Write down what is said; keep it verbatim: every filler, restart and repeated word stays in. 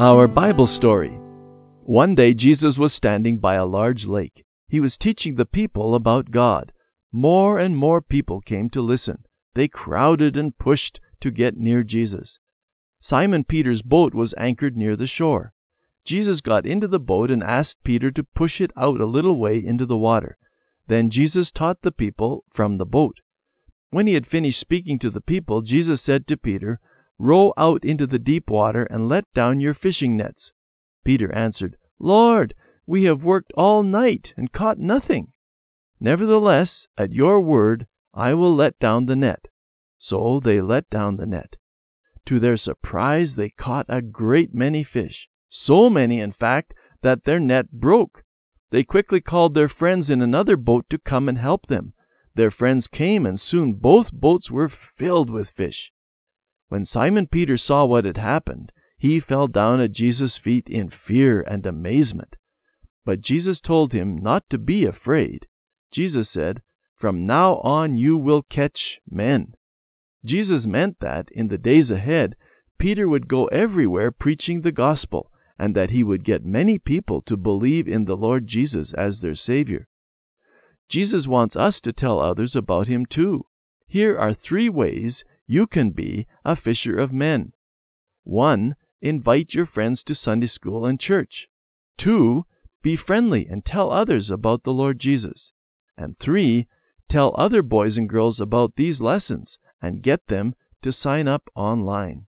Our Bible story. One day Jesus was standing by a large lake. He was teaching the people about God. More and more people came to listen. They crowded and pushed to get near Jesus. Simon Peter's boat was anchored near the shore. Jesus got into the boat and asked Peter to push it out a little way into the water. Then Jesus taught the people from the boat. When he had finished speaking to the people, Jesus said to Peter, "Row out into the deep water and let down your fishing nets." Peter answered, "Lord, we have worked all night and caught nothing. Nevertheless, at your word, I will let down the net." So they let down the net. To their surprise, they caught a great many fish. So many, in fact, that their net broke. They quickly called their friends in another boat to come and help them. Their friends came, and soon both boats were filled with fish. When Simon Peter saw what had happened, he fell down at Jesus' feet in fear and amazement. But Jesus told him not to be afraid. Jesus said, "From now on you will catch men." Jesus meant that, in the days ahead, Peter would go everywhere preaching the gospel, and that he would get many people to believe in the Lord Jesus as their Savior. Jesus wants us to tell others about him too. Here are three ways you can be a fisher of men. One, invite your friends to Sunday school and church. Two, be friendly and tell others about the Lord Jesus. And three, tell other boys and girls about these lessons and get them to sign up online.